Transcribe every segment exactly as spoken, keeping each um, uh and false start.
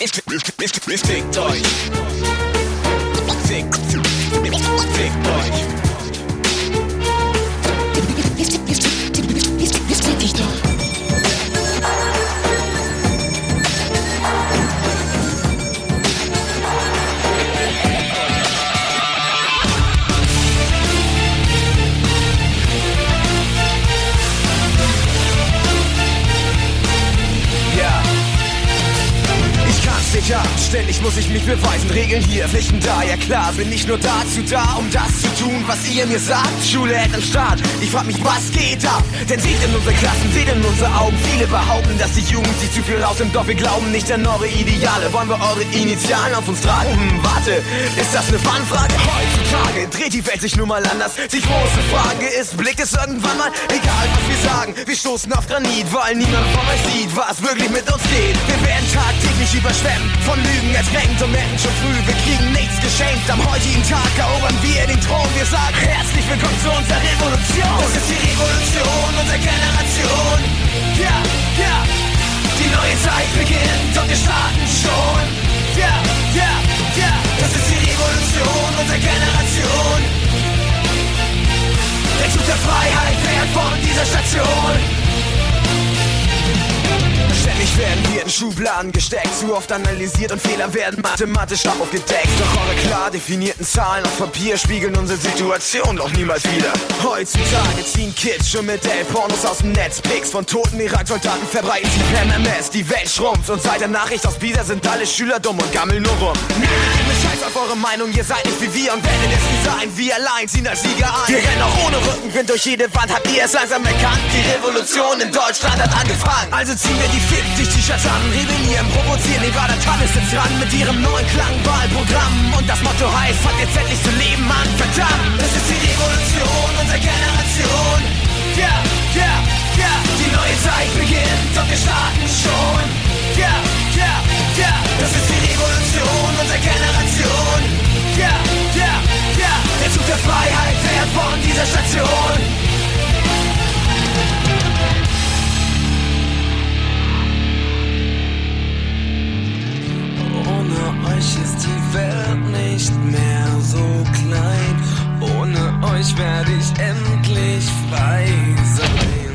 Fickt euch. Fickt. Fickt euch. Fick dich doch. Ja, ständig muss ich mich beweisen, Regeln hier, Pflichten da, ja klar, bin ich nur dazu da, um das zu tun, was ihr mir sagt. Schule hält am Start, ich frag mich, was geht ab? Denn seht in unsere Klassen, seht in unsere Augen, viele behaupten, dass die Jugend sich zu viel rausnimmt, doch wir glauben nicht an eure Ideale. Wollen wir eure Initialen auf uns tragen? Hm, warte, ist das eine Fangfrage? Heutzutage dreht die Welt sich nun mal anders. Die große Frage ist, blickt es irgendwann mal? Egal, was wir sagen, wir stoßen auf Granit, weil niemand von euch sieht, was wirklich mit uns geht. Wir werden tagtäglich überschwemmt von Lügen ertränkt und merken schon früh, wir kriegen nichts geschenkt. Am heutigen Tag erobern wir den Thron. Wir sagen herzlich willkommen zu unserer Revolution. Das ist die Revolution unserer Generation. Ja, ja, die neue Zeit beginnt und wir starten schon. Ja, ja, ja, das ist die Revolution unserer Generation. Der Zug der Freiheit fährt von dieser Station. Ständig werden wir in Schubladen gesteckt, zu oft analysiert und Fehler werden mathematisch aufgedeckt. Doch eure klar definierten Zahlen auf Papier spiegeln unsere Situation doch niemals wieder. Heutzutage ziehen Kids schon mit Pornos aus dem Netz. Pics von toten Irak-Soldaten verbreiten sie per M M S. Die Welt schrumpft und seit der Nachricht aus Pisa sind alle Schüler dumm und gammeln nur rum. Nehmt mir Scheiß auf eure Meinung, ihr seid nicht wie wir und werdet es nie sein. Wir allein ziehen als Sieger ein. Wir rennen auch ohne Rückenwind durch jede Wand, habt ihr es langsam erkannt? Die Revolution in Deutschland hat angefangen. Also ziehen wir die fünfzig T-Shirts an, rebellieren, provozieren, Nevada Tannis sitzt dran mit ihrem neuen Klangwahlprogramm. Und das Motto heißt, fangt jetzt endlich zu leben an, verdammt. Das ist die Revolution unserer Generation. Ja, ja, ja, die neue Zeit beginnt und wir starten schon. Ja, ja, ja, das ist die Revolution unserer Generation. Ja, ja, ja, der Zug der Freiheit fährt von dieser Station. Ohne euch ist die Welt nicht mehr so klein. Ohne euch werde ich endlich frei sein.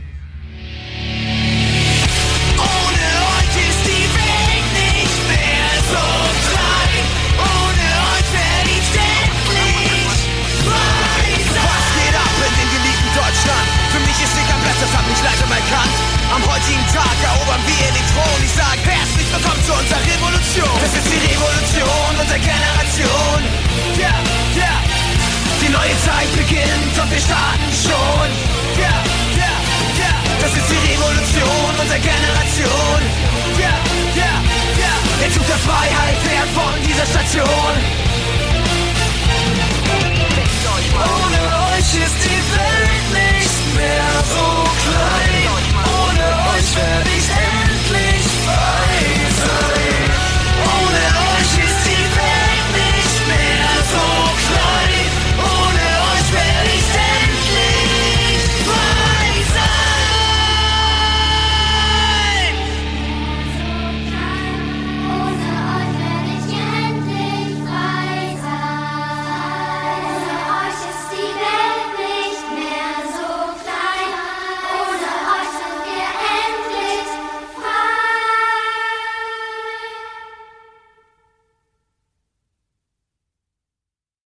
Ohne euch ist die Welt nicht mehr so klein. Ohne euch werde ich endlich frei sein. Was geht ab in dem geliebten Deutschland? Für mich ist nicht am Platz, das hat mich langsam erkannt. Am heutigen Tag erobern wir den Thron. Ich sag herzlich willkommen zu unserer Revolution. Das ist die Revolution unserer Generation. Ja, ja, die neue Zeit beginnt und wir starten schon. Ja,